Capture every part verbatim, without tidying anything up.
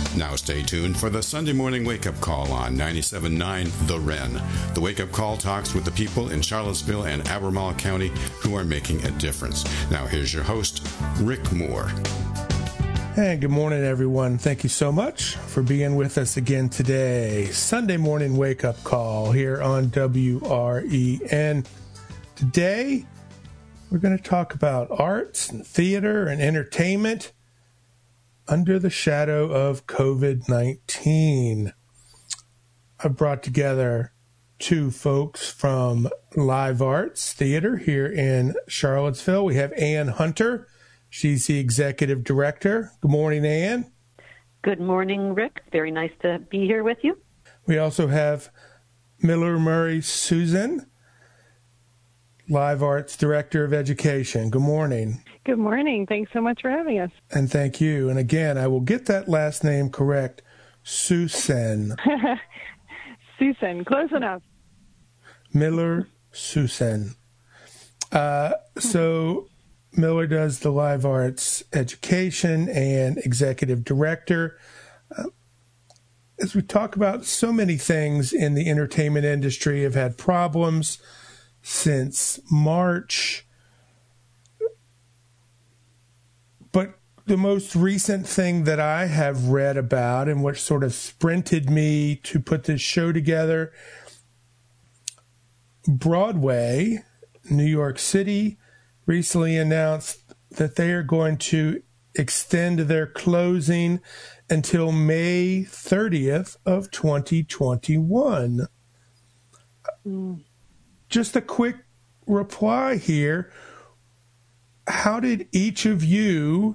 Now stay tuned for the Sunday morning wake-up call on ninety-seven point nine The Wren. The wake-up call talks with the people in Charlottesville and Albemarle County who are making a difference. Now here's your host, Rick Moore. Hey, good morning, everyone. Thank you so much for being with us again today. Sunday morning wake-up call here on W R E N. Today, we're going to talk about arts and theater and entertainment under the shadow of covid nineteen. I brought together two folks from Live Arts Theater here in Charlottesville. We have Ann Hunter. She's the executive director. Good morning, Ann. Good morning, Rick. Very nice to be here with you. We also have Miller Murray Susan, Live Arts Director of Education. Good morning. Good morning. Thanks so much for having us. And thank you. And again, I will get that last name correct. Susan. Susan, close enough. Miller Susan. Uh, so Miller does the Live Arts Education and Executive Director. Uh, as we talk about so many things in the entertainment industry have had problems since March. But the most recent thing that I have read about and which sort of sprinted me to put this show together, Broadway, New York City, recently announced that they are going to extend their closing until May thirtieth of twenty twenty-one. Mm. Just a quick reply here. How did each of you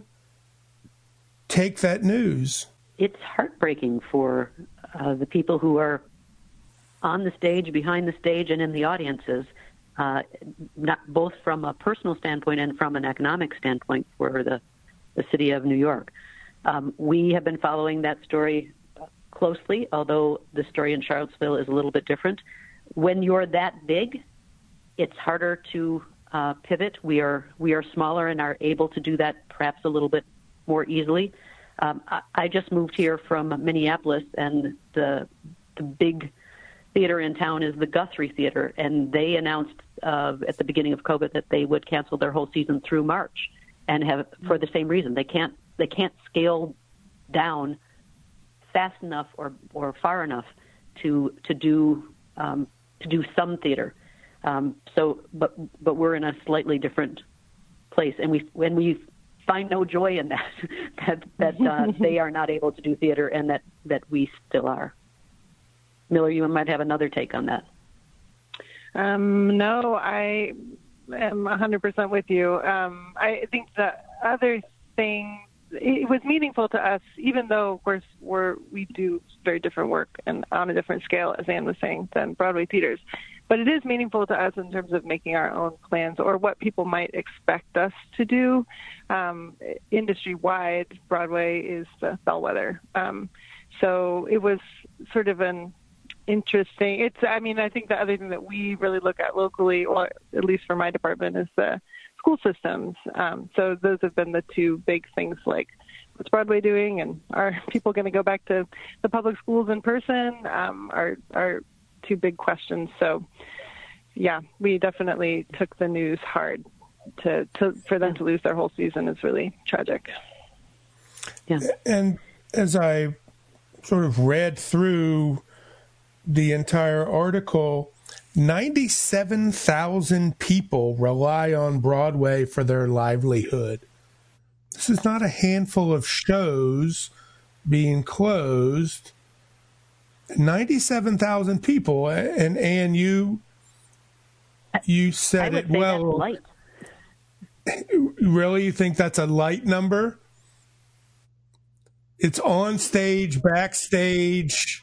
take that news? It's heartbreaking for uh, the people who are on the stage, behind the stage, and in the audiences. Uh, not both from a personal standpoint and from an economic standpoint for the, the city of New York. Um, we have been following that story closely, although the story in Charlottesville is a little bit different. When you're that big, it's harder to uh, pivot. We are we are smaller and are able to do that perhaps a little bit more easily. Um, I, I just moved here from Minneapolis, and the the big theater in town is the Guthrie Theater, and they announced uh, at the beginning of COVID that they would cancel their whole season through March, and have for the same reason. They can't they can't scale down fast enough or, or far enough to to do um, to do some theater. Um, so, but but we're in a slightly different place, and we when we find no joy in that that that uh, they are not able to do theater, and that that we still are. Miller, you might have another take on that. Um, no, I am one hundred percent with you. Um, I think the other thing, it was meaningful to us, even though, of course, we're, we do very different work and on a different scale, as Ann was saying, than Broadway theaters. But it is meaningful to us in terms of making our own plans or what people might expect us to do. Um, industry-wide, Broadway is the bellwether. Um, so it was sort of an interesting. It's, I mean, I think the other thing that we really look at locally, or at least for my department, is the school systems. Um, so those have been the two big things, like what's Broadway doing, and are people going to go back to the public schools in person? Um, are are two big questions. So, yeah, we definitely took the news hard. To, to for them to lose their whole season is really tragic. Yeah. And as I sort of read through the entire article, ninety-seven thousand people rely on Broadway for their livelihood. This is not a handful of shows being closed. ninety-seven thousand people, and Ann, you you said I would it say well. That's light. Really, you think that's a light number? It's on stage, backstage.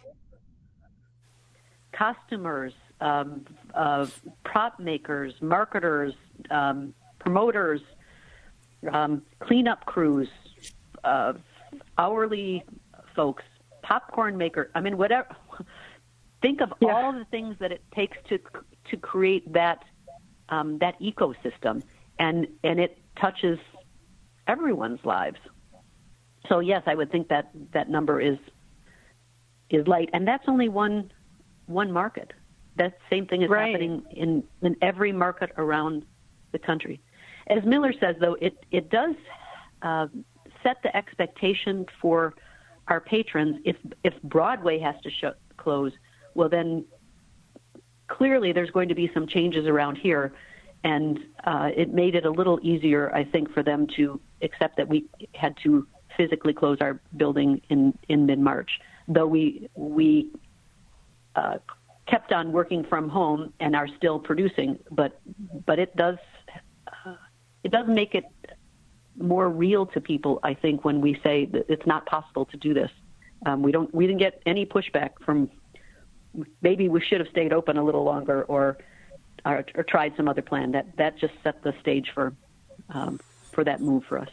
Costumers, um, uh, prop makers, marketers, um, promoters, um, cleanup crews, uh, hourly folks, popcorn maker. I mean, whatever. Think of yeah. all the things that it takes to to create that um, that ecosystem, and and it touches everyone's lives. so yes, I would think that that number is is light, and that's only one one market. That same thing is right. happening in, in every market around the country. As Miller says, though, it it does uh, set the expectation for our patrons. If if Broadway has to sh- close, well then clearly there's going to be some changes around here, and uh, it made it a little easier, I think, for them to accept that we had to physically close our building in, in mid-March, though we we uh, kept on working from home and are still producing. But but it does uh, it does make it more real to people, I think, when we say that it's not possible to do this. Um, we don't we didn't get any pushback from. Maybe we should have stayed open a little longer, or or, or tried some other plan. That that just set the stage for um, for that move for us.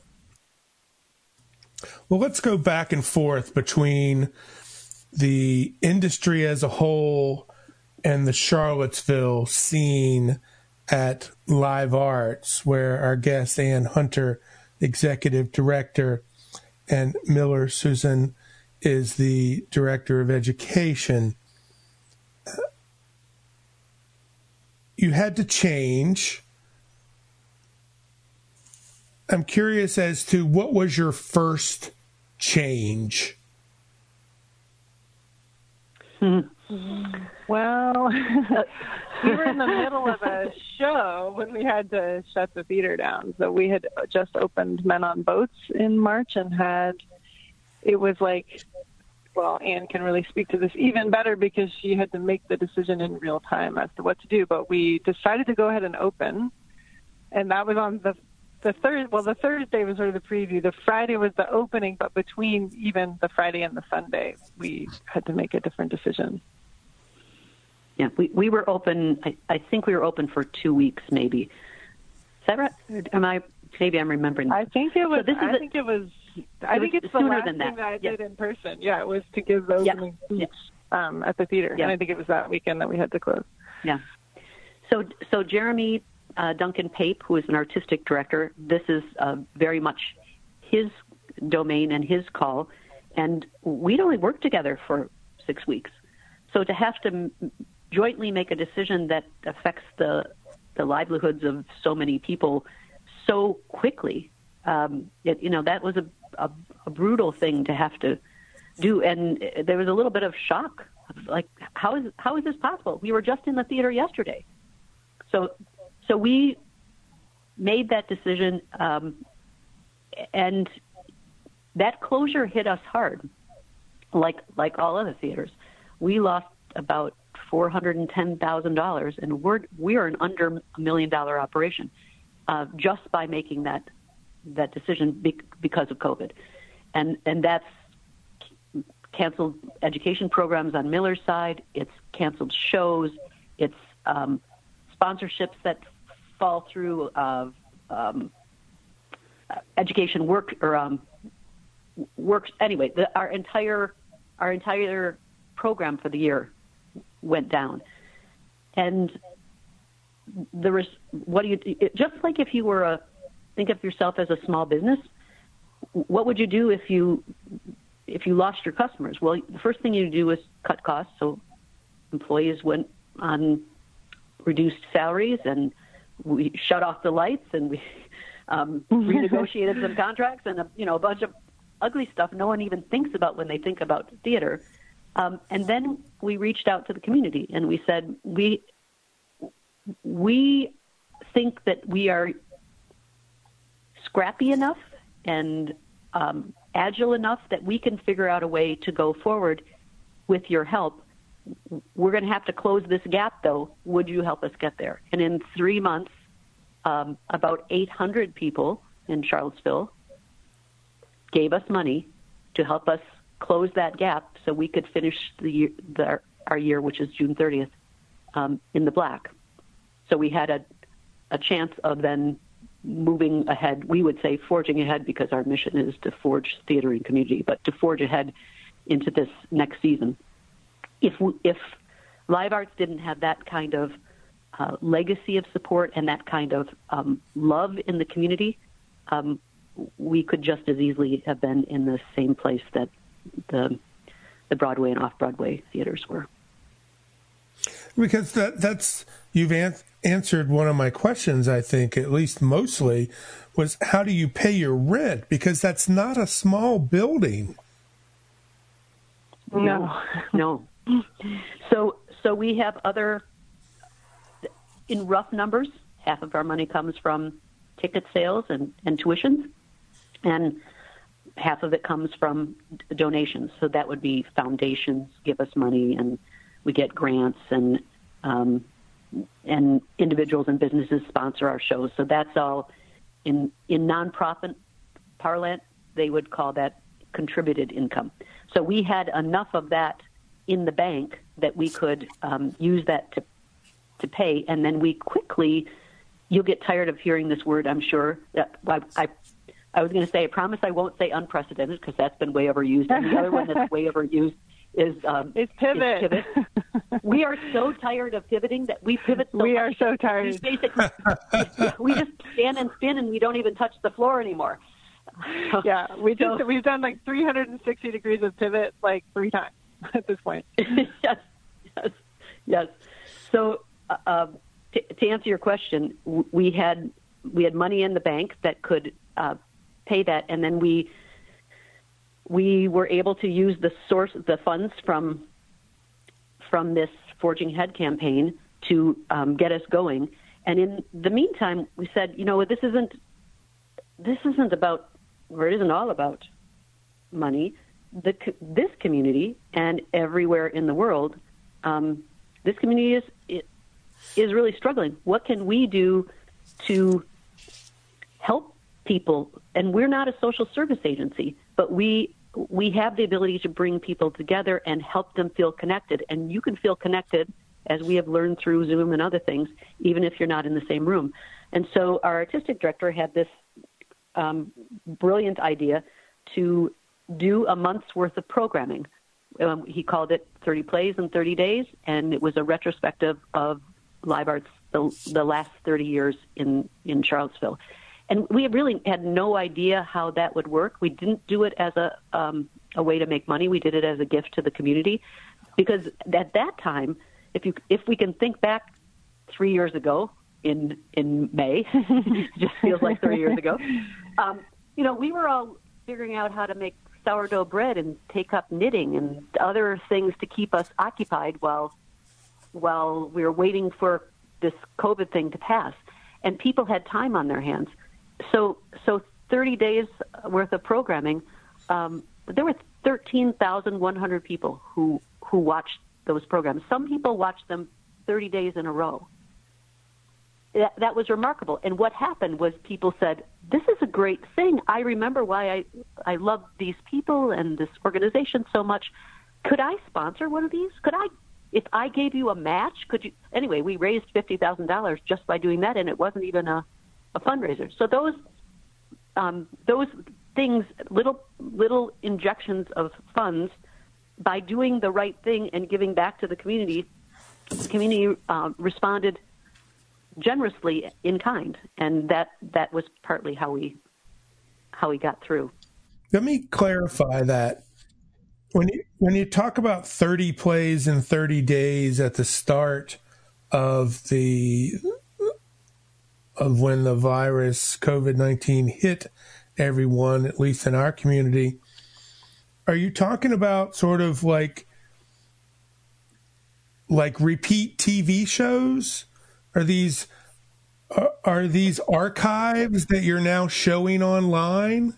Well, let's go back and forth between the industry as a whole and the Charlottesville scene at Live Arts, where our guest, Ann Hunter, executive director, and Miller Susan is the director of education. You had to change. I'm curious as to what was your first change? Well, we were in the middle of a show when we had to shut the theater down. So we had just opened Men on Boats in March and had, it was like, well, Anne can really speak to this even better because she had to make the decision in real time as to what to do. But we decided to go ahead and open, and that was on the the third. Well, the Thursday was sort of the preview. The Friday was the opening, but between even the Friday and the Sunday, we had to make a different decision. Yeah, we, we were open. I, I think we were open for two weeks, maybe. Is that right? Am I? Maybe I'm remembering. I think it was. So this is I a, think it was. I think it's the sooner last than that. thing that I yeah. did in person. Yeah, it was to give the opening yeah. speech yeah. um, at the theater, yeah. and I think it was that weekend that we had to close. Yeah. So, so Jeremy uh, Duncan Pape, who is an artistic director, this is uh, very much his domain and his call, and we'd only worked together for six weeks. So to have to m- jointly make a decision that affects the the livelihoods of so many people so quickly, um, it, you know, that was a, a, a brutal thing to have to do, and there was a little bit of shock. Like, how is how is this possible? We were just in the theater yesterday. So, so we made that decision, um, and that closure hit us hard. Like like all other theaters, we lost about four hundred and ten thousand dollars, and we're we are an under a million dollar operation uh, just by making that that decision be- because of COVID, and and that's canceled education programs on Miller's side. It's canceled shows. It's um, sponsorships that fall through of um, education work or um, works. Anyway, the, our entire our entire program for the year went down, and there was what do you it, just like if you were a think of yourself as a small business. What would you do if you if you lost your customers? Well, the first thing you do is cut costs. So employees went on reduced salaries, and we shut off the lights, and we um, renegotiated some contracts, and a, you know a bunch of ugly stuff no one even thinks about when they think about theater. Um, and then we reached out to the community, and we said we we think that we are scrappy enough and um, agile enough that we can figure out a way to go forward with your help. We're going to have to close this gap, though. Would you help us get there? And in three months, um, about eight hundred people in Charlottesville gave us money to help us close that gap so we could finish the, year, the our year, which is June thirtieth, um, in the black. So we had a, a chance of then moving ahead. We would say forging ahead, because our mission is to forge theater and community, but to forge ahead into this next season. If we, if Live Arts didn't have that kind of uh, legacy of support and that kind of um, love in the community, um, we could just as easily have been in the same place that the the Broadway and off-Broadway theaters were. Because that that's you've an, answered one of my questions, I think, at least mostly, was how do you pay your rent? Because that's not a small building. No, no. So, so we have other, in rough numbers, half of our money comes from ticket sales and, and tuitions, and half of it comes from donations. So that would be foundations give us money, and we get grants, and um, and individuals and businesses sponsor our shows. So that's all in in nonprofit parlance. They would call that contributed income. So we had enough of that in the bank that we could um, use that to to pay, and then we quickly. You'll get tired of hearing this word, I'm sure. I, I, I was going to say, I promise I won't say unprecedented because that's been way overused. And the other one that's way overused is um, it's pivot. Is pivot. We are so tired of pivoting that we pivot so we much. are so tired. We basically, we just stand and spin and we don't even touch the floor anymore. Yeah, we just, so, we've done like three hundred sixty degrees of pivot like three times at this point. yes, yes, yes. So, uh, to, to answer your question, we had we had money in the bank that could uh, pay that, and then we we were able to use the source, the funds from from this Forging Ahead campaign to um, get us going. And in the meantime, we said, you know, this isn't this isn't about, or it isn't all about money. The, this community and everywhere in the world, um, this community is it, is really struggling. What can we do to help people? And we're not a social service agency, but we we have the ability to bring people together and help them feel connected. And you can feel connected, as we have learned through Zoom and other things, even if you're not in the same room. And so our artistic director had this um, brilliant idea to do a month's worth of programming. Um, he called it thirty plays in thirty days, and it was a retrospective of live arts the, the last thirty years in, in Charlottesville. And we really had no idea how that would work. We didn't do it as a um, a way to make money. We did it as a gift to the community, because at that time, if you if we can think back three years ago in in May, it just feels like thirty years ago. Um, you know, we were all figuring out how to make sourdough bread and take up knitting and other things to keep us occupied while while we were waiting for this COVID thing to pass. And people had time on their hands. So so thirty days worth of programming, um, there were thirteen thousand one hundred people who, who watched those programs. Some people watched them thirty days in a row. That, that was remarkable. And what happened was people said, this is a great thing. I remember why I, I love these people and this organization so much. Could I sponsor one of these? Could I, if I gave you a match, could you? Anyway, we raised fifty thousand dollars just by doing that, and it wasn't even a, a fundraiser. So those um, those things, little little injections of funds, by doing the right thing and giving back to the community, the community uh, responded generously in kind, and that that was partly how we how we got through. Let me clarify that. When you when you talk about thirty plays in thirty days at the start of the of when the virus COVID nineteen hit everyone, at least in our community, are you talking about sort of like like repeat T V shows? Are these are, are these archives that you're now showing online?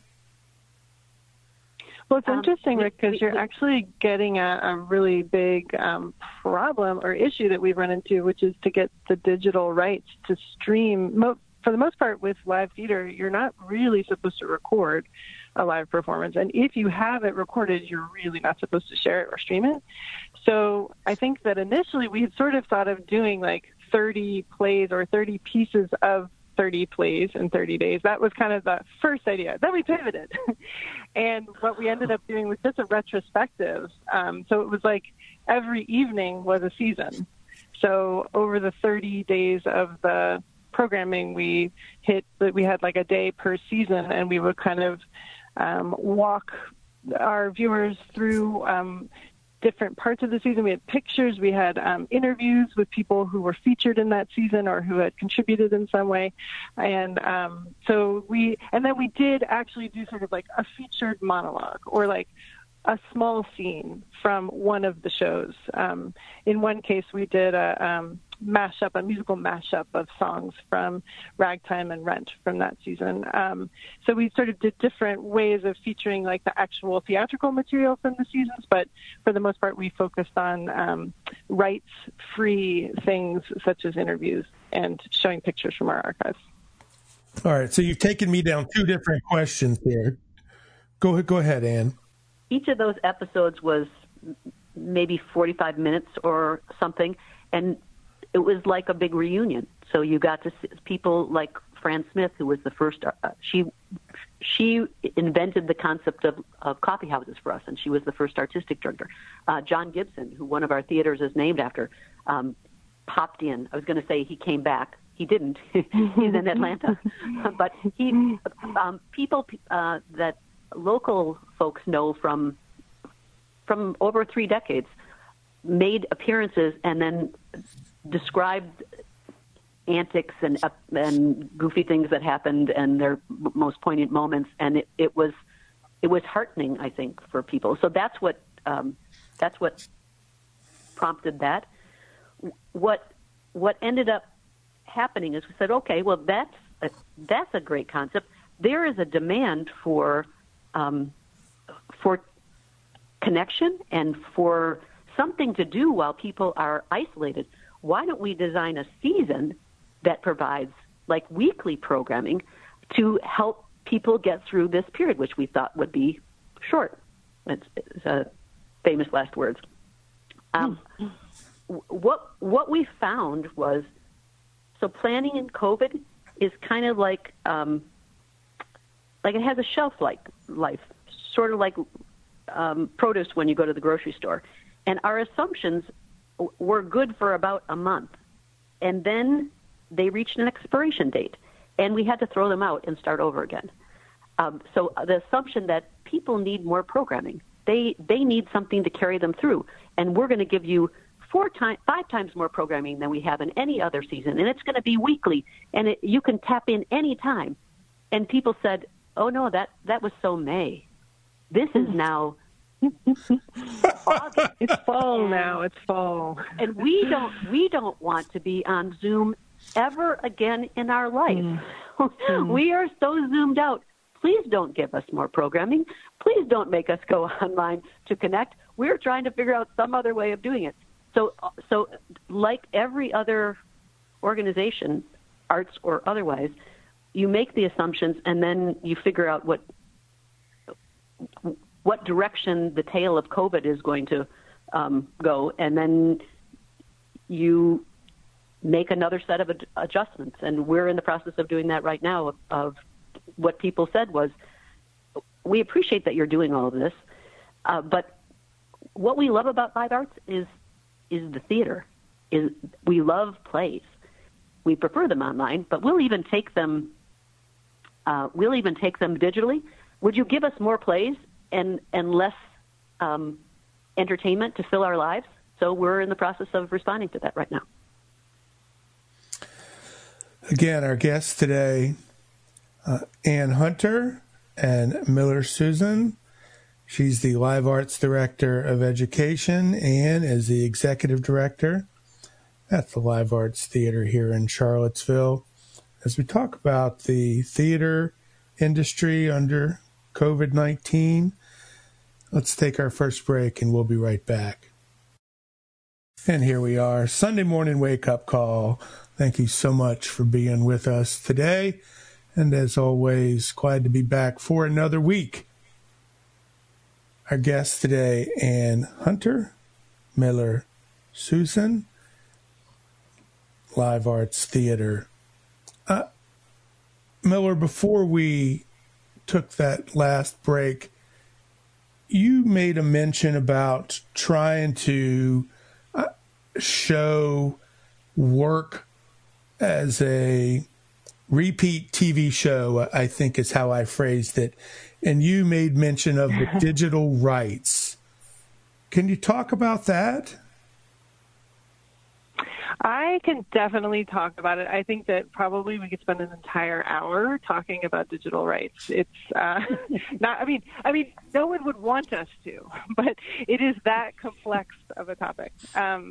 Well, it's interesting, Rick, because you're actually getting at a really big um, problem or issue that we've run into, which is to get the digital rights to stream. Mo- for the most part, with live theater, you're not really supposed to record a live performance. And if you have it recorded, you're really not supposed to share it or stream it. So I think that initially we had sort of thought of doing like thirty plays or thirty pieces of thirty plays in thirty days. That was kind of the first idea. Then we pivoted. And what we ended up doing was just a retrospective. Um, so it was like every evening was a season. So over the thirty days of the programming, we hit that we had like a day per season, and we would kind of um, walk our viewers through um, different parts of the season. We had pictures, we had um, interviews with people who were featured in that season or who had contributed in some way. And um, so we, and then we did actually do sort of like a featured monologue or like a small scene from one of the shows. Um, in one case, we did a um, mashup, a musical mashup of songs from Ragtime and Rent from that season. Um, so we sort of did different ways of featuring like the actual theatrical material from the seasons, but for the most part, we focused on um, rights-free things such as interviews and showing pictures from our archives. All right, so you've taken me down two different questions here. Go ahead, go ahead, Ann. Each of those episodes was maybe forty-five minutes or something, and it was like a big reunion. So you got to see people like Fran Smith, who was the first. Uh, she she invented the concept of, of coffee houses for us, and she was the first artistic director. Uh, John Gibson, who one of our theaters is named after, um, popped in. I was going to say he came back. He didn't. He's in Atlanta, but he um, people uh, that. local folks know from from over three decades made appearances and then described antics and uh, and goofy things that happened and their most poignant moments, and it, it was it was heartening, I think, for people. So that's what um, that's what prompted that. What what ended up happening is we said, okay, well that's a, that's a great concept. There is a demand for Um, for connection and for something to do while people are isolated. Why don't we design a season that provides like weekly programming to help people get through this period, which we thought would be short. It's, it's a famous last words. Um, what what we found was, so planning in COVID is kind of like um, like it has a shelf life, life, sort of like um, produce when you go to the grocery store. And our assumptions w- were good for about a month. And then they reached an expiration date, and we had to throw them out and start over again. Um, so the assumption that people need more programming, they they need something to carry them through. And we're going to give you four times, five times more programming than we have in any other season. And it's going to be weekly, and it, you can tap in any time. And people said, oh, no, that, that was so May. This is now August. It's fall now. It's fall. And we don't we don't want to be on Zoom ever again in our life. Mm. We are so zoomed out. Please don't give us more programming. Please don't make us go online to connect. We're trying to figure out some other way of doing it. So, so like every other organization, arts or otherwise, you make the assumptions and then you figure out what what direction the tail of COVID is going to um, go, and then you make another set of ad- adjustments. And we're in the process of doing that right now. Of, of what people said was, we appreciate that you're doing all of this, uh, but what we love about Live Arts is is the theater. Is we love plays. We prefer them online, but we'll even take them. Uh, we'll even take them digitally. Would you give us more plays and and less um, entertainment to fill our lives? So we're in the process of responding to that right now. Again, our guests today, uh, Ann Hunter and Miller Susan. She's the Live Arts Director of Education and is the Executive Director at the Live Arts Theater here in Charlottesville. As we talk about the theater industry under COVID nineteen, let's take our first break and we'll be right back. And here we are, Sunday morning wake-up call. Thank you so much for being with us today. And as always, glad to be back for another week. Our guests today, Ann Hunter, Miller Susan, Live Arts Theater. Uh, Miller, before we took that last break, you made a mention about trying to uh, show work as a repeat T V show, I think is how I phrased it. And you made mention of the digital rights. Can you talk about that? I can definitely talk about it. I think that probably we could spend an entire hour talking about digital rights. It's uh, not, I mean, I mean, no one would want us to, but it is that complex of a topic. Um,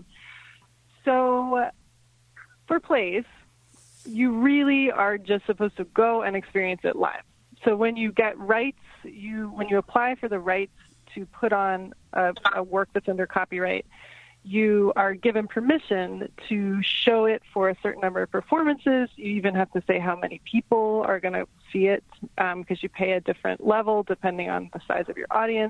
so for plays, you really are just supposed to go and experience it live. So when you get rights, you when you apply for the rights to put on a, a work that's under copyright, you are given permission to show it for a certain number of performances. You even have to say how many people are going to see it um, because you pay a different level depending on the size of your audience.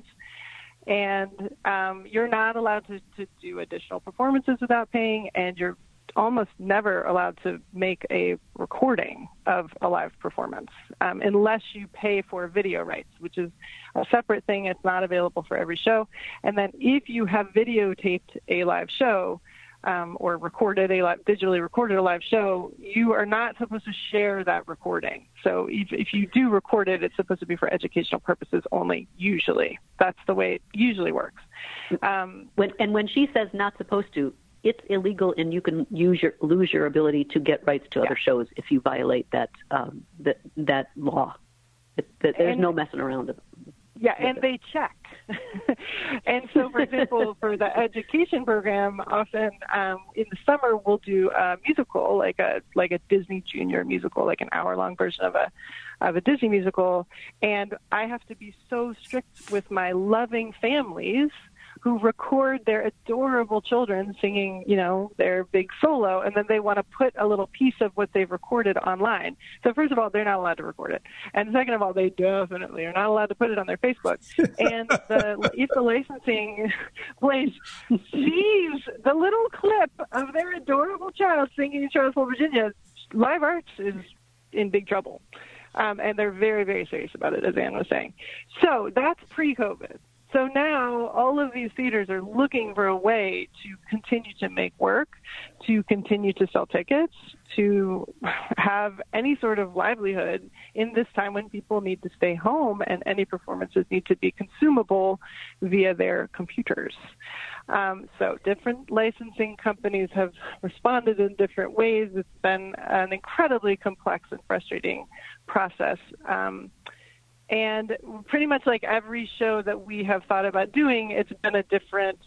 And um, you're not allowed to, to do additional performances without paying, and you're almost never allowed to make a recording of a live performance um, unless you pay for video rights, which is a separate thing. It's not available for every show. And then if you have videotaped a live show um, or recorded a live, digitally recorded a live show, you are not supposed to share that recording. So if, if you do record it, it's supposed to be for educational purposes only, usually. That's the way it usually works. Um, when, and when she says not supposed to, it's illegal, and you can use your lose your ability to get rights to yeah. other shows if you violate that um, that that law. It, that there's and, no messing around. Yeah, and they check. And so, for example, for the education program, often um, in the summer we'll do a musical, like a like a Disney Junior musical, like an hour-long version of a of a Disney musical, and I have to be so strict with my loving families who record their adorable children singing, you know, their big solo, and then they want to put a little piece of what they've recorded online. So first of all, they're not allowed to record it. And second of all, they definitely are not allowed to put it on their Facebook. And the, if the licensing place sees the little clip of their adorable child singing in Charlottesville, Virginia, Live Arts is in big trouble. Um, and they're very, very serious about it, as Ann was saying. So that's pre-COVID. So now all of these theaters are looking for a way to continue to make work, to continue to sell tickets, to have any sort of livelihood in this time when people need to stay home and any performances need to be consumable via their computers. Um, so different licensing companies have responded in different ways. It's been an incredibly complex and frustrating process. Um, And pretty much like every show that we have thought about doing, it's been a different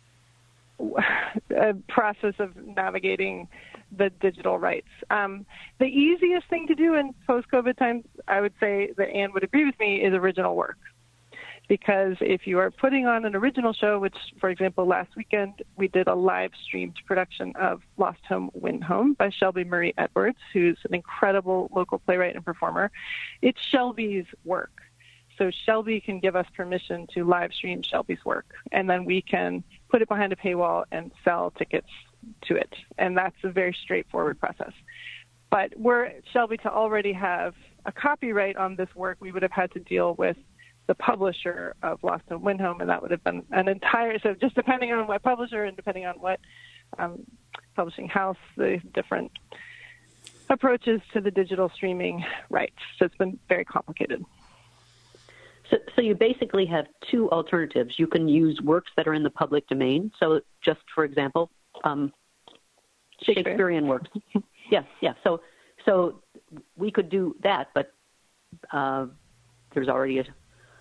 uh, process of navigating the digital rights. Um, the easiest thing to do in post-COVID times, I would say that Ann would agree with me, is original work. Because if you are putting on an original show, which, for example, last weekend we did a live streamed production of Lost Home, Win Home by Shelby Marie Edwards, who's an incredible local playwright and performer. It's Shelby's work. So Shelby can give us permission to live stream Shelby's work, and then we can put it behind a paywall and sell tickets to it. And that's a very straightforward process. But were Shelby to already have a copyright on this work, we would have had to deal with the publisher of Lost Home, Win Home, and that would have been an entire, so just depending on what publisher and depending on what um, publishing house, the different approaches to the digital streaming rights. So it's been very complicated. So, so you basically have two alternatives. You can use works that are in the public domain. So just, for example, um, Shakespeare. Shakespearean works. Yes, yeah. So, so we could do that, but uh, there's already a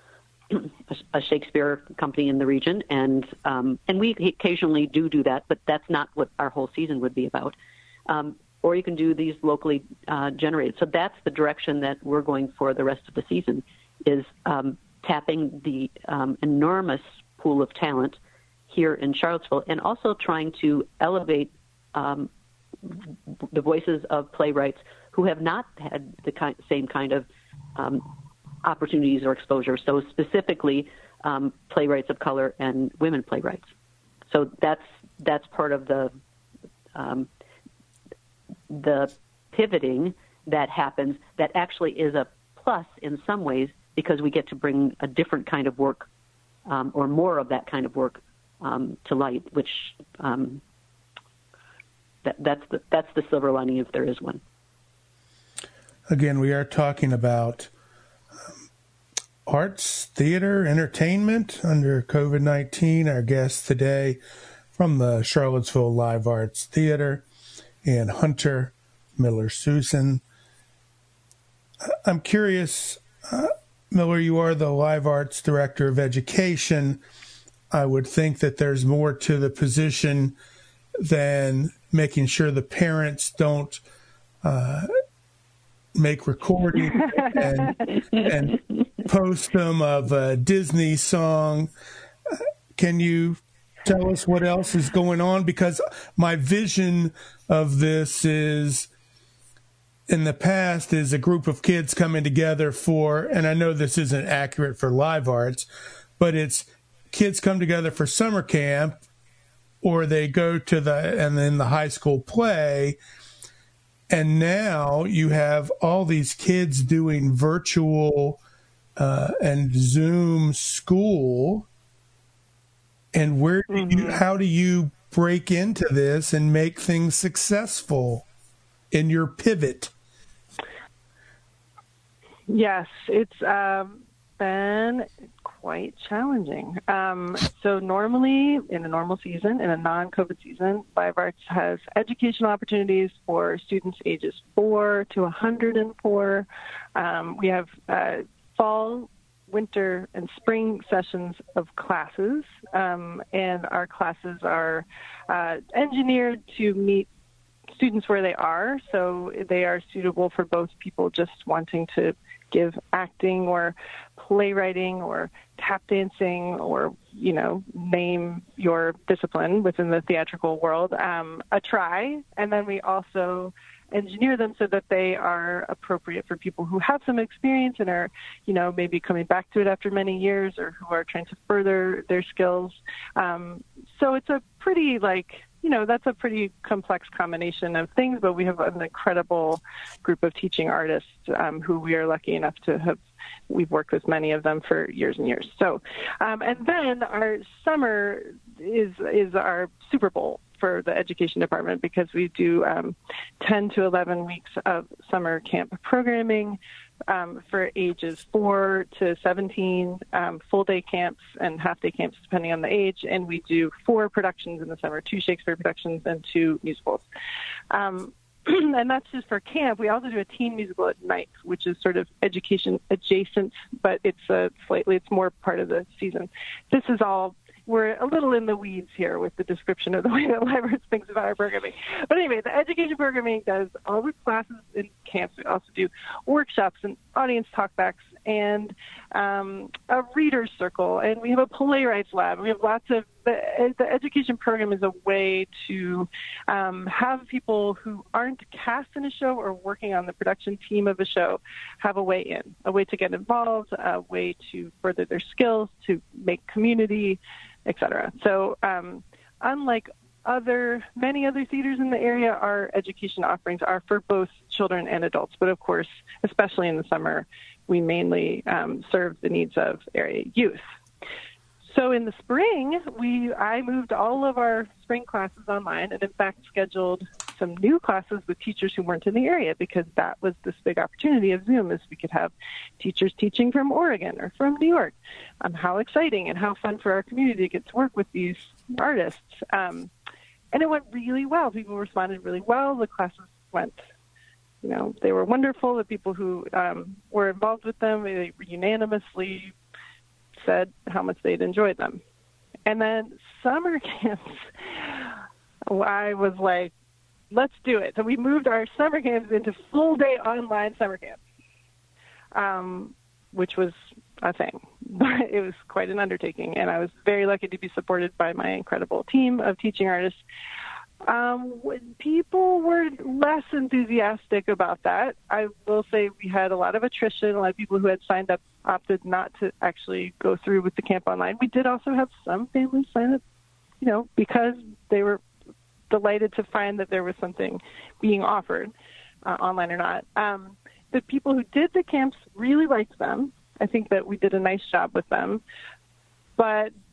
a Shakespeare company in the region, and um, and we occasionally do do that, but that's not what our whole season would be about. Um, or you can do these locally uh, generated. So that's the direction that we're going for the rest of the season, is um, tapping the um, enormous pool of talent here in Charlottesville, and also trying to elevate um, the voices of playwrights who have not had the kind, same kind of um, opportunities or exposure. So specifically, um, playwrights of color and women playwrights. So that's that's part of the um, the pivoting that happens. That actually is a plus in some ways, because we get to bring a different kind of work um, or more of that kind of work um, to light, which um, that, that's the that's the silver lining, if there is one. Again, we are talking about um, arts, theater, entertainment under COVID nineteen. Our guest today from the Charlottesville Live Arts Theater, and Hunter Miller-Susan. I'm curious, uh, Miller, you are the Live Arts Director of Education. I would think that there's more to the position than making sure the parents don't uh, make recordings and, and post them of a Disney song. Uh, can you tell us what else is going on? Because my vision of this is, in the past, is a group of kids coming together for, and I know this isn't accurate for live arts, but it's kids come together for summer camp, or they go to the, and then the high school play. And now you have all these kids doing virtual uh, and Zoom school. And where do you, how do you break into this and make things successful in your pivot? Yes, it's um, been quite challenging. Um, so normally, in a normal season, in a non-COVID season, Live Arts has educational opportunities for students ages four to one hundred four. Um, we have uh, fall, winter, and spring sessions of classes, um, and our classes are uh, engineered to meet students where they are, so they are suitable for both people just wanting to give acting or playwriting or tap dancing or, you know, name your discipline within the theatrical world um, a try. And then we also engineer them so that they are appropriate for people who have some experience and are, you know, maybe coming back to it after many years, or who are trying to further their skills. Um, so it's a pretty, like, you know, that's a pretty complex combination of things, but we have an incredible group of teaching artists um, who we are lucky enough to have, we've worked with many of them for years and years. So, um, and then our summer is, is our Super Bowl for the education department, because we do um, ten to eleven weeks of summer camp programming um, for ages four to seventeen, um, full-day camps and half-day camps depending on the age, and we do four productions in the summer, two Shakespeare productions and two musicals. Um, and that's just for camp. We also do a teen musical at night, which is sort of education adjacent, but it's a slightly, it's more part of the season. This is all, we're a little in the weeds here with the description of the way that Live Arts thinks about our programming. But anyway, the education programming does all the classes in camps. We also do workshops and audience talkbacks and um, a reader's circle, and we have a playwrights lab. We have lots of, the, the education program is a way to um, have people who aren't cast in a show or working on the production team of a show have a way in, a way to get involved, a way to further their skills, to make community, et cetera. So um, unlike other many other theaters in the area, our education offerings are for both children and adults. But of course, especially in the summer, we mainly um, serve the needs of area youth. So in the spring, we I moved all of our spring classes online, and in fact scheduled some new classes with teachers who weren't in the area, because that was this big opportunity of Zoom, is we could have teachers teaching from Oregon or from New York. Um, how exciting and how fun for our community to get to work with these artists. Um, and it went really well. People responded really well. The classes went, you know, they were wonderful. The people who um, were involved with them, they unanimously said how much they'd enjoyed them. And then summer camps, I was like, let's do it. So we moved our summer camps into full-day online summer camps, um, which was a thing. But it was quite an undertaking, and I was very lucky to be supported by my incredible team of teaching artists. Um, people were less enthusiastic about that. I will say we had a lot of attrition. A lot of people who had signed up opted not to actually go through with the camp online. We did also have some families sign up, you know, because they were delighted to find that there was something being offered, uh, online or not. Um, the people who did the camps really liked them. I think that we did a nice job with them. But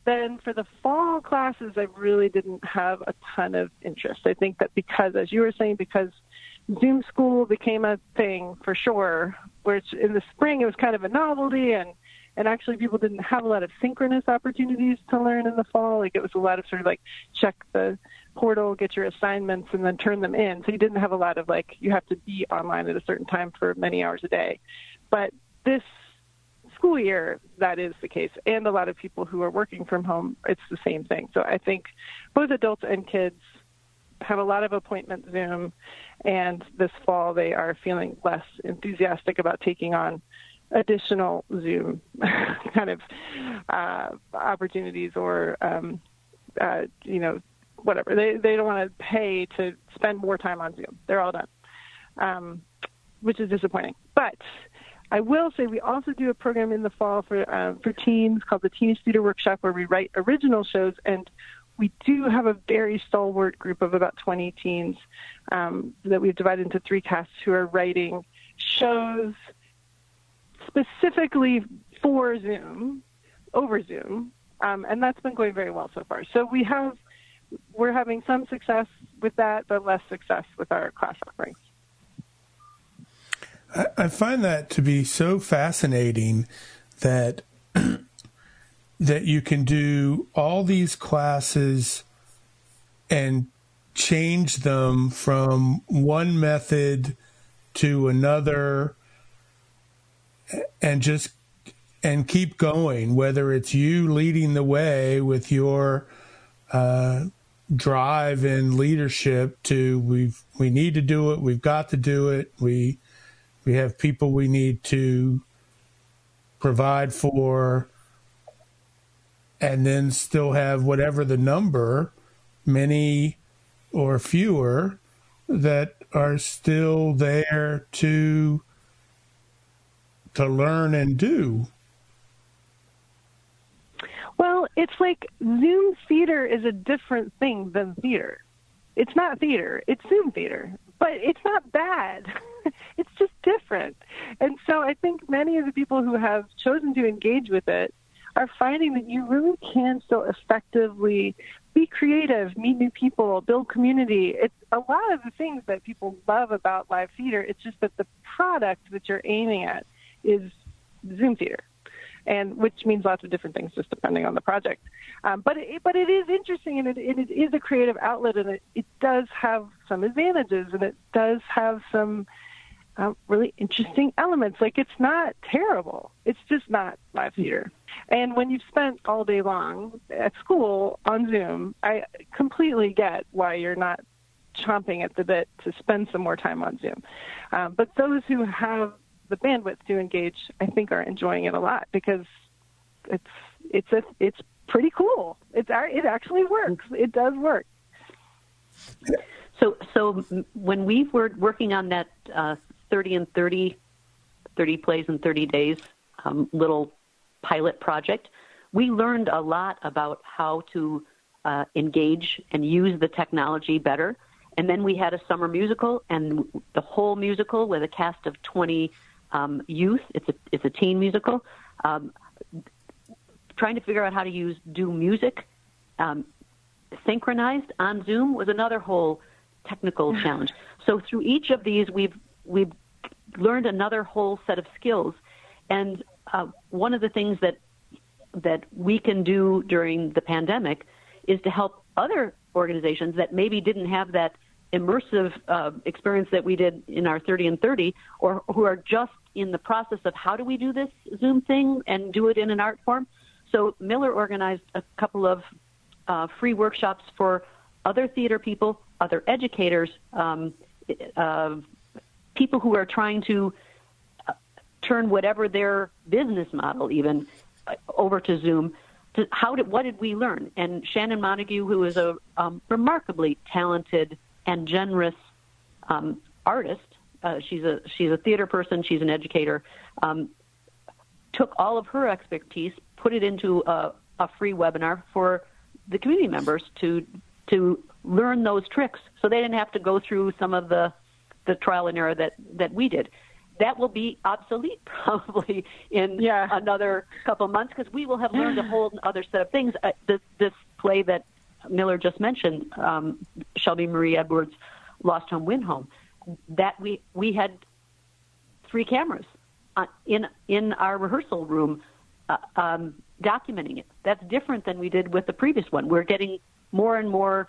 then for the fall classes, I really didn't have a ton of interest. I think that because, as you were saying, because Zoom school became a thing for sure, which in the spring it was kind of a novelty, and, and actually people didn't have a lot of synchronous opportunities to learn in the fall. Like it was a lot of sort of like check the portal, get your assignments, and then turn them in. So you didn't have a lot of like, you have to be online at a certain time for many hours a day. But this school year, that is the case. And a lot of people who are working from home, it's the same thing. So I think both adults and kids have a lot of appointment Zoom, and this fall they are feeling less enthusiastic about taking on additional Zoom kind of uh, opportunities or, um, uh, you know, whatever. They they don't want to pay to spend more time on Zoom. They're all done, um, which is disappointing. But I will say we also do a program in the fall for uh, for teens called the Teenage Theater Workshop, where we write original shows, and we do have a very stalwart group of about twenty teens um, that we've divided into three casts who are writing shows specifically for Zoom, over Zoom, um, and that's been going very well so far. So we have, we're having some success with that, but less success with our class offerings. I find that to be so fascinating that that you can do all these classes and change them from one method to another and just and keep going, whether it's you leading the way with your uh, drive and leadership to we've we need to do it, we've got to do it, we We have people we need to provide for, and then still have whatever the number, many or fewer, that are still there to to learn and do. Well, it's like Zoom theater is a different thing than theater. It's not theater, it's Zoom theater. But it's not bad. It's just different. And so I think many of the people who have chosen to engage with it are finding that you really can still effectively be creative, meet new people, build community. It's a lot of the things that people love about live theater. It's just that the product that you're aiming at is Zoom theater, and which means lots of different things just depending on the project. Um, but it, but it is interesting, and it, it is a creative outlet, and it, it does have some advantages, and it does have some um, really interesting elements. Like, it's not terrible. It's just not live theater. And when you've spent all day long at school on Zoom, I completely get why you're not chomping at the bit to spend some more time on Zoom. Um, but those who have the bandwidth to engage, I think, are enjoying it a lot, because it's it's a it's pretty cool. It's it actually works. It does work. So so when we were working on that uh, thirty and thirty, thirty plays in thirty days um, little pilot project, we learned a lot about how to uh, engage and use the technology better. And then we had a summer musical, and the whole musical with a cast of twenty um, youth. It's a it's a teen musical. Um, trying to figure out how to use do music um, synchronized on Zoom was another whole technical challenge. So through each of these, we've we've learned another whole set of skills. And uh, one of the things that that we can do during the pandemic is to help other organizations that maybe didn't have that immersive uh, experience that we did in our thirty and thirty, or who are just in the process of how do we do this Zoom thing and do it in an art form. So Miller organized a couple of uh, free workshops for other theater people, other educators, um, uh, people who are trying to uh, turn whatever their business model even uh, over to Zoom. To how did what did we learn? And Shannon Montague, who is a um, remarkably talented and generous um, artist, uh, she's a she's a theater person, she's an educator, um, took all of her expertise, put it into a, a free webinar for the community members to to learn those tricks, so they didn't have to go through some of the the trial and error that that we did. that will be obsolete probably in yeah. another couple of months because we will have learned a whole other set of things. Uh, this, this play that Miller just mentioned, um, Shelby Marie Edwards' Lost Home, Win Home, that we, we had three cameras uh, in in our rehearsal room uh, um, documenting it. That's different than we did with the previous one. We're getting more and more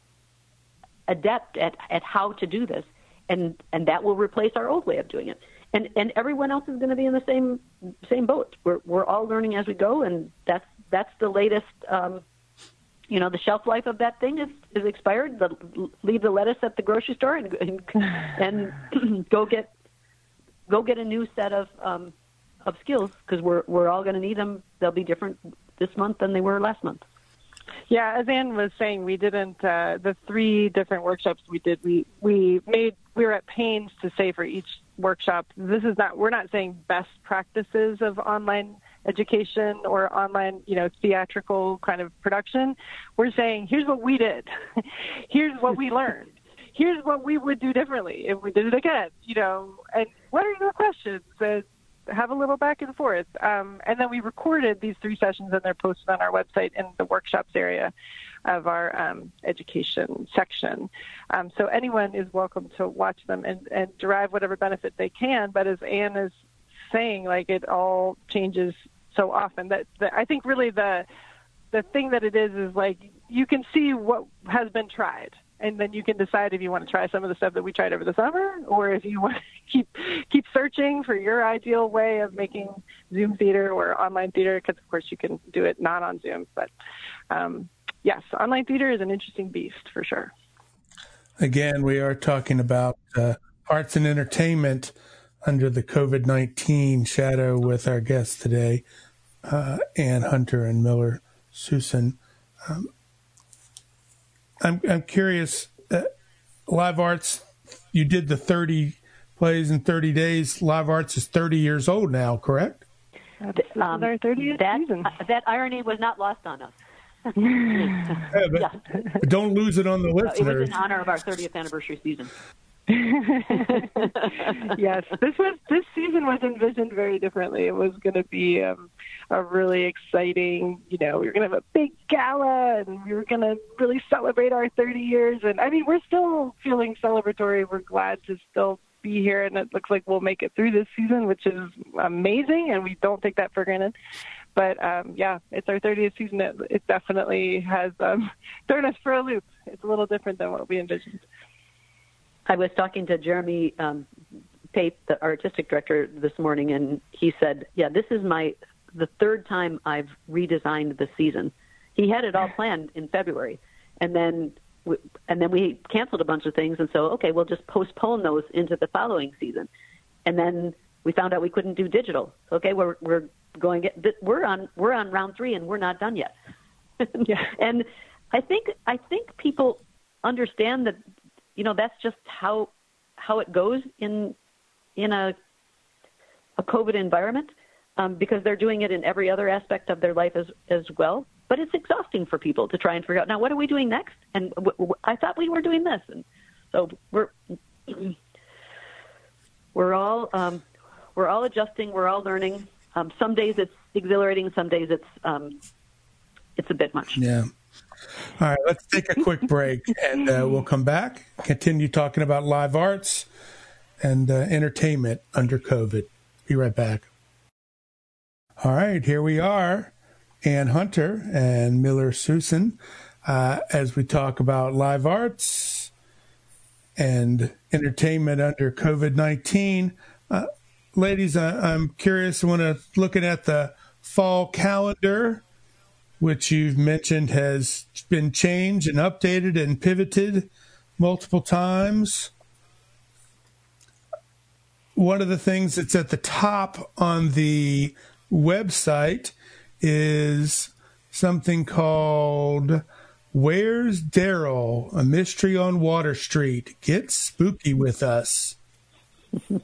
adept at, at how to do this, and, and that will replace our old way of doing it. And and everyone else is going to be in the same same boat. We're we're all learning as we go, and that's that's the latest. Um, you know, the shelf life of that thing is, is expired. The, leave the lettuce at the grocery store and and, and go get go get a new set of um, of skills because we're we're all going to need them. They'll be different this month than they were last month. Yeah, as Ann was saying, we didn't, uh, the three different workshops we did, we, we made, we were at pains to say for each workshop, this is not, we're not saying best practices of online education or online, you know, theatrical kind of production. We're saying, here's what we did. Here's what we learned. Here's what we would do differently if we did it again, you know, and what are your questions? And have a little back and forth. Um, and then we recorded these three sessions and they're posted on our website in the workshops area of our um, education section. Um, so anyone is welcome to watch them and, and derive whatever benefit they can. But as Ann is saying, like it all changes so often that, that I think really the, the thing that it is, is like, you can see what has been tried. And then you can decide if you want to try some of the stuff that we tried over the summer, or if you want to keep keep searching for your ideal way of making Zoom theater or online theater, because, of course, you can do it not on Zoom. But, um, yes, online theater is an interesting beast for sure. Again, we are talking about uh, arts and entertainment under the COVID nineteen shadow with our guests today, uh, Ann Hunter and Miller Susan. Um, I'm I'm curious. Uh, Live Arts, you did the thirty plays in thirty days. Live Arts is thirty years old now, correct? That's, this um, is our thirtieth that, season. Uh, that irony was not lost on us. yeah, but, yeah. but don't lose it on the listeners. It was in honor of our thirtieth anniversary season. Yes, this was this season was envisioned very differently. It was going to be um, a really exciting, you know, we were going to have a big gala and we were going to really celebrate our thirty years. And I mean, we're still feeling celebratory. We're glad to still be here, and it looks like we'll make it through this season, which is amazing, and we don't take that for granted. But um, yeah, it's our thirtieth season. It, it definitely has um, thrown us for a loop. It's a little different than what we envisioned. I was talking to Jeremy um, Pape, the artistic director, this morning, and he said, yeah, this is my the third time I've redesigned the season. He had it all planned in February, and then we, and then we canceled a bunch of things, and so, okay, we'll just postpone those into the following season. And then we found out we couldn't do digital. Okay, we're we're going get, we're on we're on round three, and we're not done yet. Yeah. And I think I think people understand that. You know, that's just how how it goes in in a a COVID environment um, because they're doing it in every other aspect of their life as as well. But it's exhausting for people to try and figure out, now, what are we doing next? And w- w- I thought we were doing this. And so we're we're all um, we're all adjusting. We're all learning. Um, some days it's exhilarating. Some days it's um, it's a bit much. Yeah. All right, let's take a quick break, and uh, we'll come back, continue talking about live arts and uh, entertainment under COVID. Be right back. All right, here we are, Ann Hunter and Miller Susan, uh, as we talk about live arts and entertainment under COVID nineteen. Uh, ladies, I, I'm curious, I want to looking at the fall calendar, which you've mentioned has been changed and updated and pivoted multiple times. One of the things that's at the top on the website is something called Where's Daryl? A Mystery on Water Street. Get spooky with us. so,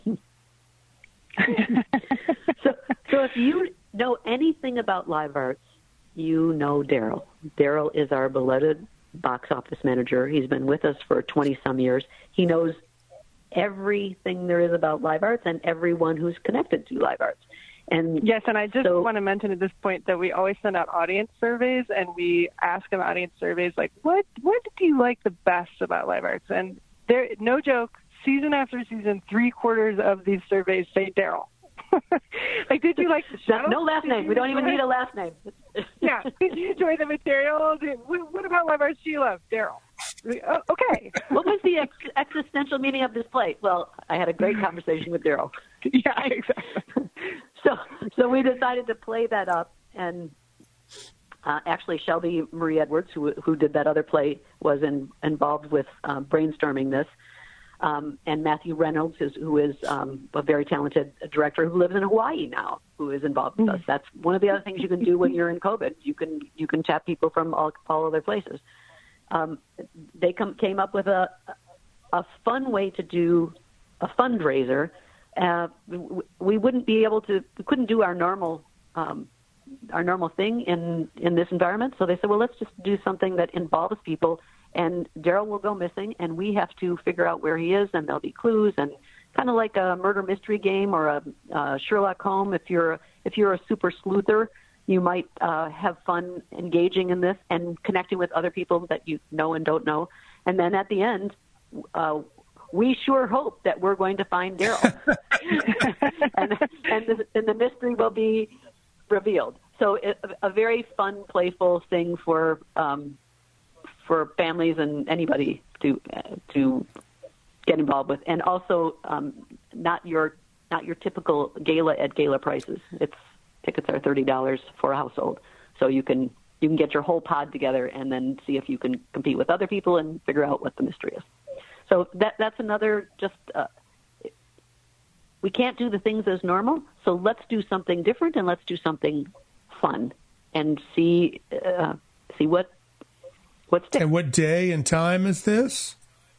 so if you know anything about live arts, you know Daryl. Daryl is our beloved box office manager. He's been with us for twenty-some years. He knows everything there is about live arts and everyone who's connected to live arts. And yes, and I just so, want to mention at this point that we always send out audience surveys, and we ask in audience surveys, like, what what do you like the best about live arts? And there, no joke, season after season, three quarters of these surveys say Daryl. Like, did you like the show? No last name. We don't even need a last name. Yeah. Did you enjoy the material? Did, what about live arts do you love? Daryl. Oh, okay. What was the ex- existential meaning of this play? Well, I had a great conversation with Daryl. Yeah, exactly. So, so we decided to play that up, and uh, actually Shelby Marie Edwards, who who did that other play, was in, involved with um, brainstorming this, um, and Matthew Reynolds, is, who is um, a very talented director who lives in Hawaii now, who is involved with us. That's one of the other things you can do when you're in COVID. You can you can tap people from all all other places. Um, they come, came up with a a fun way to do a fundraiser. Uh, we wouldn't be able to, we couldn't do our normal, um, our normal thing in, in this environment. So they said, well, let's just do something that involves people, and Daryl will go missing, and we have to figure out where he is, and there'll be clues, and kind of like a murder mystery game or a uh, Sherlock Holmes. If you're, if you're a super sleuther, you might uh, have fun engaging in this and connecting with other people that you know and don't know. And then at the end, uh, we sure hope that we're going to find Daryl, and, and, the, and the mystery will be revealed. So it, a very fun, playful thing for um, for families and anybody to uh, to get involved with, and also um, not your not your typical gala at gala prices. It's tickets are thirty dollars for a household, so you can you can get your whole pod together and then see if you can compete with other people and figure out what the mystery is. So that that's another just, uh, we can't do the things as normal, so let's do something different and let's do something fun and see uh, see what what sticks. And what day and time is this?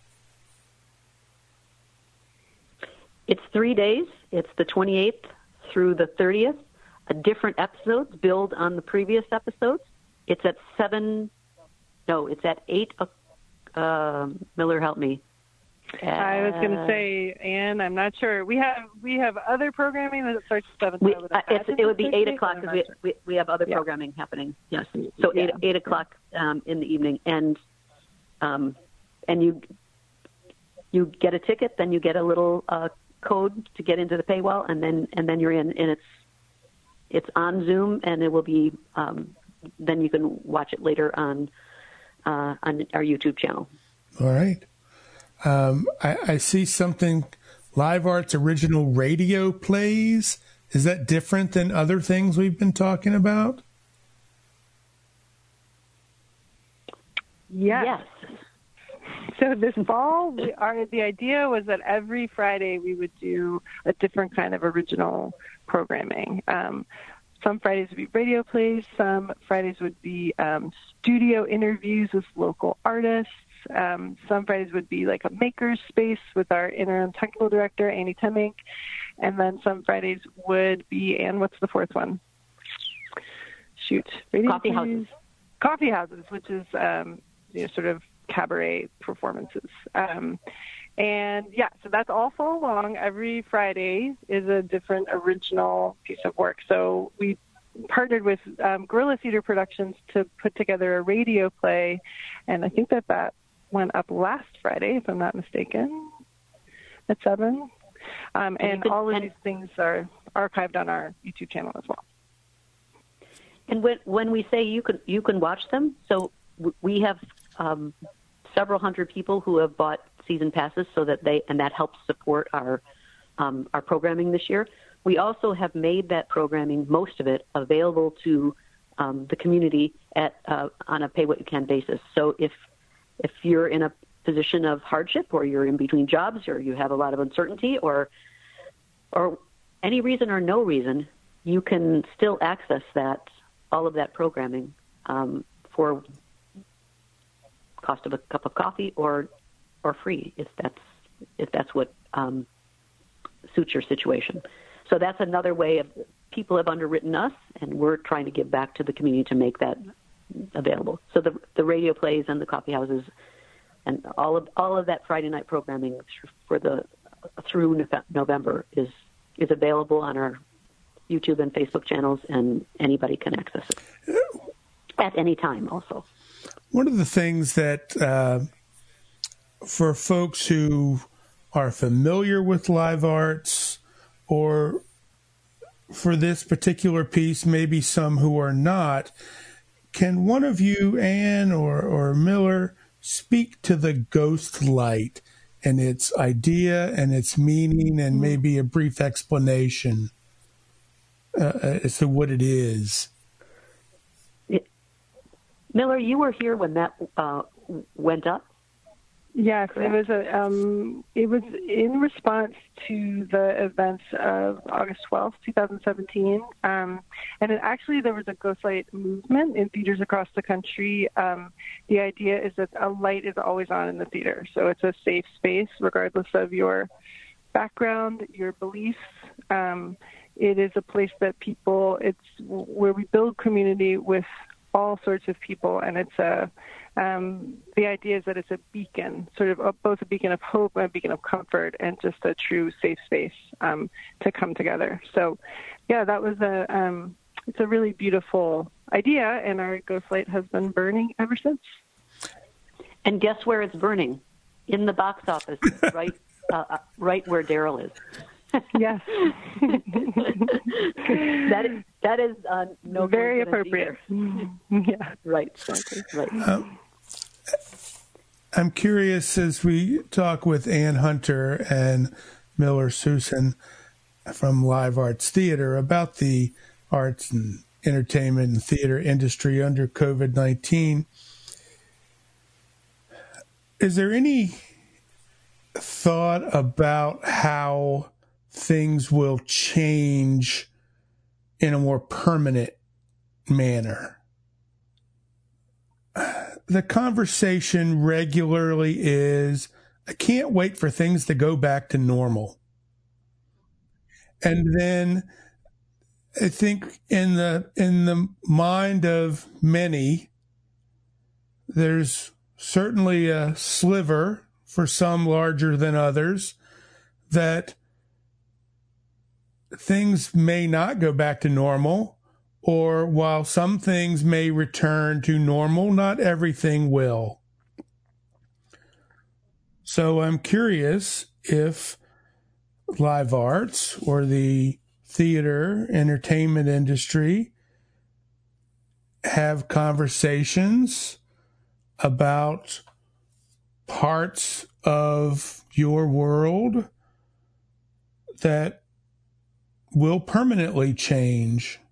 It's three days. It's the twenty-eighth through the thirtieth. A different episodes build on the previous episodes. It's at seven, no, it's at eight, uh, Miller, help me. I was going to say, Ann, I'm not sure. We have we have other programming that starts at seven. We, uh, it's, it would be eight o'clock because we, sure. we we have other yeah. programming happening. Yes, so yeah. eight eight o'clock um, in the evening, and um, and you you get a ticket, then you get a little uh, code to get into the paywall, and then and then you're in, and it's it's on Zoom, and it will be um, then you can watch it later on uh, on our YouTube channel. All right. Um, I, I see something, Live Arts original radio plays. Is that different than other things we've been talking about? Yes. yes. So this fall, we are, the idea was that every Friday we would do a different kind of original programming. Um, some Fridays would be radio plays. Some Fridays would be um, studio interviews with local artists. Um, some Fridays would be like a maker's space with our interim technical director, Annie Temmink. And then some Fridays would be, and what's the fourth one? Shoot. Radio Coffee plays. houses. Coffee houses, which is um, you know, sort of cabaret performances. Um, and, yeah, so that's all fall long. Every Friday is a different original piece of work. So we partnered with um, Guerrilla Theater Productions to put together a radio play, and I think that that went up last Friday, if I'm not mistaken, at seven. Um, and could, all of and, these things are archived on our YouTube channel as well. And when when we say you can you can watch them, so we have um, several hundred people who have bought season passes, so that they and that helps support our um, our programming this year. We also have made that programming, most of it, available to um, the community at uh, on a pay-what-you-can basis. So if if you're in a position of hardship, or you're in between jobs, or you have a lot of uncertainty, or or any reason or no reason, you can still access that all of that programming um, for cost of a cup of coffee, or or free if that's if that's what um, suits your situation. So that's another way of people have underwritten us, and we're trying to give back to the community to make that available. So the the radio plays and the coffee houses and all of all of that Friday night programming for the through November is is available on our YouTube and Facebook channels, and anybody can access it at any time also. One of the things that uh, for folks who are familiar with live arts, or for this particular piece, maybe some who are not, can one of you, Anne or, or Miller, speak to the ghost light and its idea and its meaning, and maybe a brief explanation uh, as to what it is? It, Miller, you were here when that uh, went up? Yes, Correct. it was a. Um, it was in response to the events of August twelfth, twenty seventeen, um, and it actually there was a ghost light movement in theaters across the country. Um, the idea is that a light is always on in the theater, so it's a safe space regardless of your background, your beliefs. Um, it is a place that people. It's where we build community with all sorts of people, and it's a. Um, the idea is that it's a beacon, sort of a, both a beacon of hope and a beacon of comfort, and just a true safe space um, to come together. So, yeah, that was a um, it's a really beautiful idea, and our ghost light has been burning ever since. And guess where it's burning? In the box office, right, uh, right where Daryl is. Yes, that is that is uh, no very appropriate. Yeah, right, exactly, right. Um, I'm curious, as we talk with Anne Hunter and Miller Susan from Live Arts Theater about the arts and entertainment and theater industry under COVID nineteen. Is there any thought about how things will change in a more permanent manner? The conversation regularly is, I can't wait for things to go back to normal. And then I think in the in the mind of many, there's certainly a sliver, for some larger than others, that things may not go back to normal, or while some things may return to normal, not everything will. So I'm curious if live arts or the theater entertainment industry have conversations about parts of your world that will permanently change.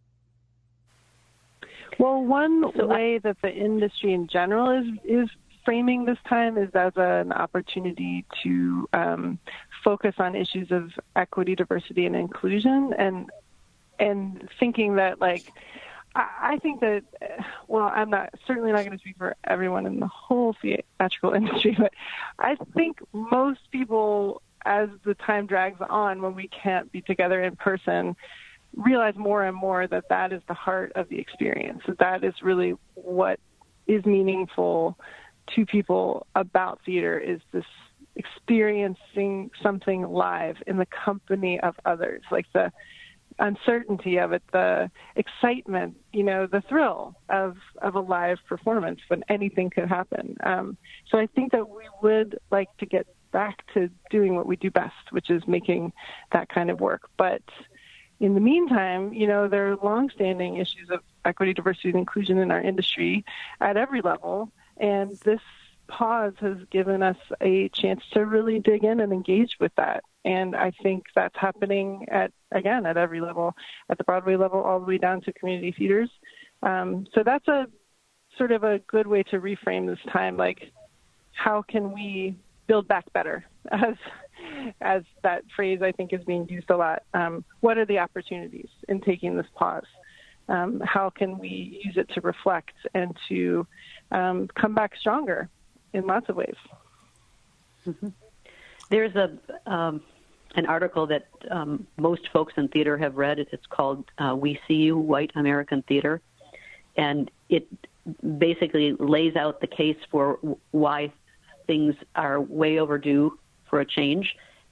Well, one way that the industry in general is is framing this time is as an opportunity to um, focus on issues of equity, diversity, and inclusion, and and thinking that, like, I, I think that, well, I'm not certainly not going to speak for everyone in the whole theatrical industry, but I think most people, as the time drags on, when we can't be together in person, realize more and more that that is the heart of the experience, that that is really what is meaningful to people about theater, is this experiencing something live in the company of others, like the uncertainty of it, the excitement, you know, the thrill of, of a live performance when anything could happen. Um, so I think that we would like to get back to doing what we do best, which is making that kind of work. But in the meantime, you know, there are longstanding issues of equity, diversity, and inclusion in our industry at every level. And this pause has given us a chance to really dig in and engage with that. And I think that's happening at, again, at every level, at the Broadway level, all the way down to community theaters. Um, so that's a sort of a good way to reframe this time. Like, how can we build back better? As as that phrase, I think, is being used a lot. Um, what are the opportunities in taking this pause? Um, how can we use it to reflect and to um, come back stronger in lots of ways? Mm-hmm. There's a um, an article that um, most folks in theater have read. It's called uh, We See You, White American Theater. And it basically lays out the case for why things are way overdue for a change,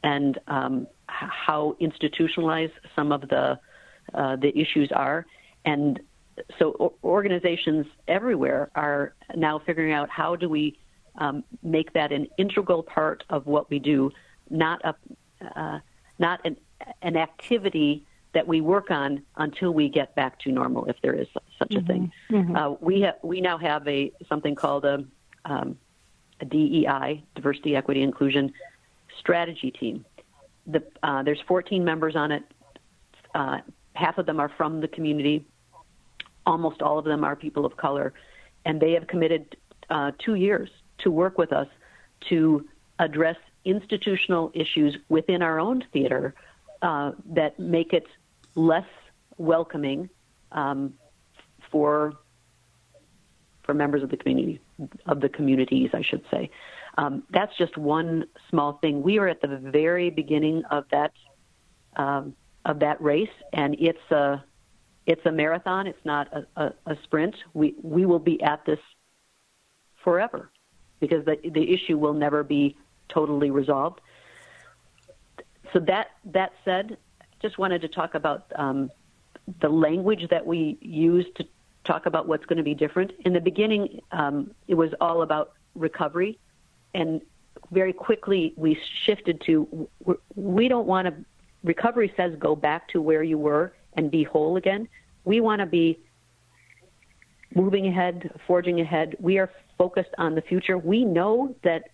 and um, how institutionalized some of the uh, the issues are. And so organizations everywhere are now figuring out how do we um, make that an integral part of what we do, not a uh, not an, an activity that we work on until we get back to normal, if there is such a mm-hmm. thing. Mm-hmm. Uh, we have we now have a something called a, um, a D E I, Diversity, Equity, Inclusion strategy team. The, uh, there's fourteen members on it. Uh, half of them are from the community. Almost all of them are people of color, and they have committed uh, two years to work with us to address institutional issues within our own theater uh, that make it less welcoming um, for for members of the community, of the communities, I should say. Um, that's just one small thing. We are at the very beginning of that um, of that race, and it's a it's a marathon. It's not a, a, a sprint. We we will be at this forever because the the issue will never be totally resolved. So that that said, just wanted to talk about um, the language that we use to talk about what's going to be different. In the beginning, um, it was all about recovery, and very quickly we shifted to we don't want to. Recovery says go back to where you were and be whole again. We want to be moving ahead, forging ahead. We are focused on the future. We know that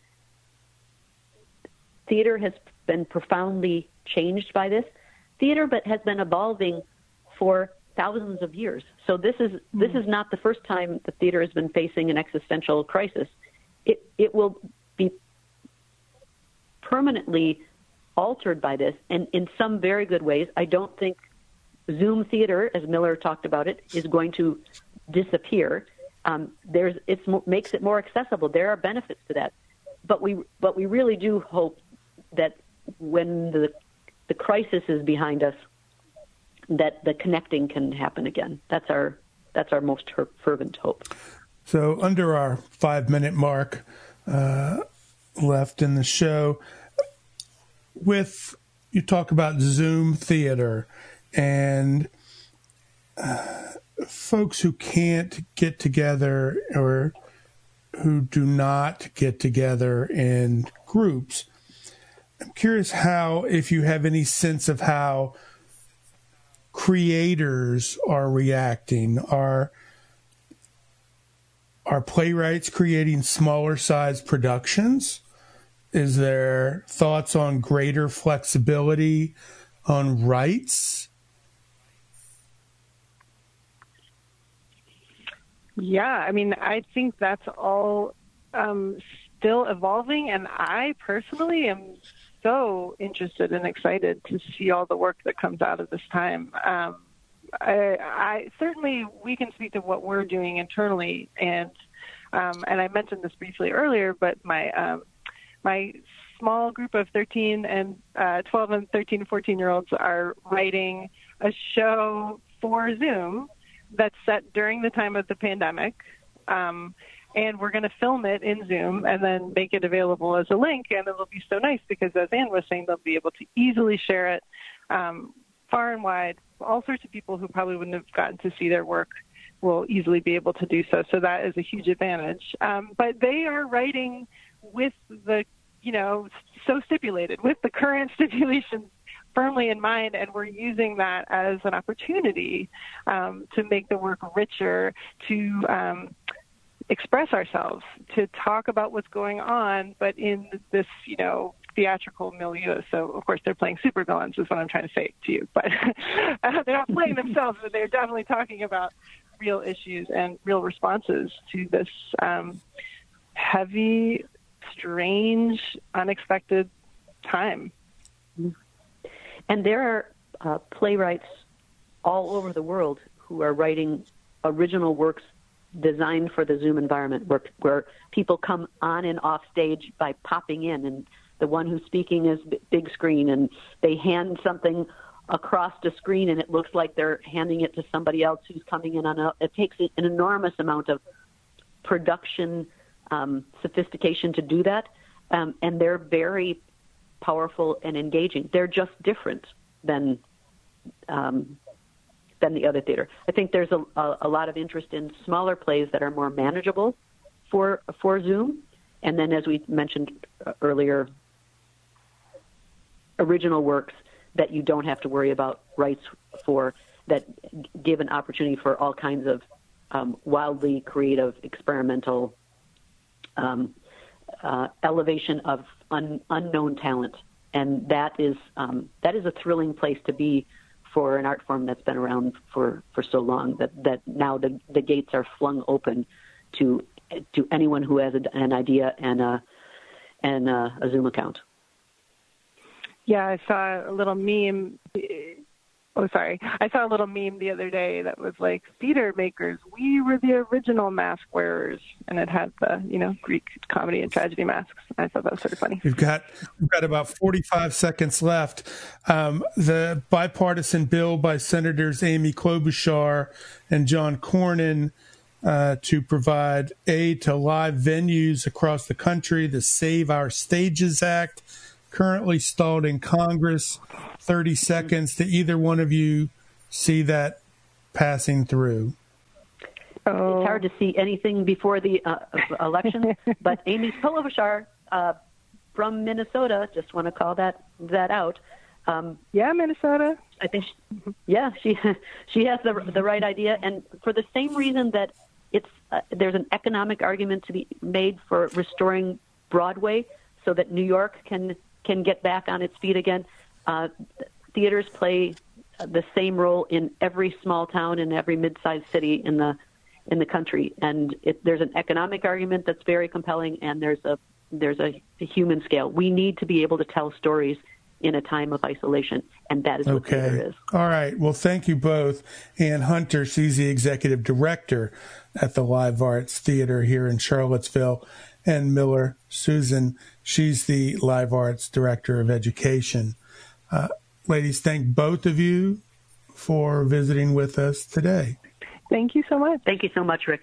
theater has been profoundly changed by this. Theater but has been evolving for thousands of years. So this is mm-hmm. this is not the first time the theater has been facing an existential crisis. It it will be permanently altered by this, and in some very good ways. I don't think Zoom theater, as Miller talked about it, is going to disappear. Um, there's it makes it more accessible. There are benefits to that, but we but we really do hope that when the the crisis is behind us, that the connecting can happen again. That's our that's our most fervent hope. So under our five minute mark uh, left in the show, with you talk about Zoom theater and uh, folks who can't get together or who do not get together in groups. I'm curious how, if you have any sense of how creators are reacting. Are are playwrights creating smaller size productions? Is there thoughts on greater flexibility on rights? Yeah, I mean, I think that's all um, still evolving, and I personally am so interested and excited to see all the work that comes out of this time. Um, I, I certainly we can speak to what we're doing internally, and um, and I mentioned this briefly earlier, but my um, my small group of thirteen and uh, twelve and thirteen and fourteen year olds are writing a show for Zoom that's set during the time of the pandemic. Um, And we're going to film it in Zoom and then make it available as a link. And it'll be so nice because, as Anne was saying, they'll be able to easily share it um, far and wide. All sorts of people who probably wouldn't have gotten to see their work will easily be able to do so. So that is a huge advantage. Um, but they are writing with the, you know, so stipulated, with the current stipulations firmly in mind, and we're using that as an opportunity um, to make the work richer, to um, express ourselves, to talk about what's going on, but in this, you know, theatrical milieu. So, of course, they're playing supervillains is what I'm trying to say to you. But uh, they're not playing themselves, but they're definitely talking about real issues and real responses to this um, heavy, strange, unexpected time. And there are uh, playwrights all over the world who are writing original works designed for the Zoom environment, where where people come on and off stage by popping in, and the one who's speaking is big screen, and they hand something across the screen, and it looks like they're handing it to somebody else who's coming in on a, it takes an enormous amount of production um, sophistication to do that, um, and they're very powerful and engaging. They're just different than um, than the other theater. I think there's a, a, a lot of interest in smaller plays that are more manageable for for Zoom. And then, as we mentioned earlier, original works that you don't have to worry about rights for, that give an opportunity for all kinds of um, wildly creative, experimental um, uh, elevation of un, unknown talent. And that is um, that is a thrilling place to be for an art form that's been around for, for so long, that, that now the, the gates are flung open to to anyone who has a, an idea and a, and a, a Zoom account. Yeah, I saw a little meme. Oh, sorry. I saw a little meme the other day that was like, theater makers, we were the original mask wearers. And it had the, you know, Greek comedy and tragedy masks. I thought that was sort of funny. We've got we've got about forty-five seconds left. Um, the bipartisan bill by Senators Amy Klobuchar and John Cornyn uh, to provide aid to live venues across the country, the Save Our Stages Act, currently stalled in Congress. thirty seconds. To either one of you see that passing through? Oh. It's hard to see anything before the uh, election, but Amy Klobuchar uh, from Minnesota, just want to call that that out. Um, yeah, Minnesota. I think, she, yeah, she she has the the right idea, and for the same reason that it's uh, there's an economic argument to be made for restoring Broadway so that New York can can get back on its feet again. Uh, theaters play the same role in every small town and every mid-sized city in the in the country, and it, there's an economic argument that's very compelling, and there's a there's a, a human scale. We need to be able to tell stories in a time of isolation, and that is what okay. theater is. All right. Well, thank you both. Ann Hunter, she's the executive director at the Live Arts Theater here in Charlottesville, and Miller Susan, she's the Live Arts Director of Education. Uh, ladies, thank both of you for visiting with us today. Thank you so much. Thank you so much, Rick.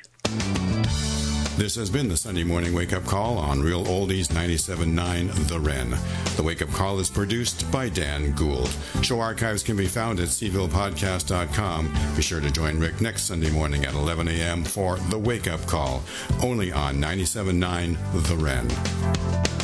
This has been the Sunday Morning Wake Up Call on Real Oldies ninety-seven point nine The Wren. The Wake Up Call is produced by Dan Gould. Show archives can be found at c ville podcast dot com. Be sure to join Rick next Sunday morning at eleven a.m. for The Wake Up Call, only on ninety-seven point nine The Wren.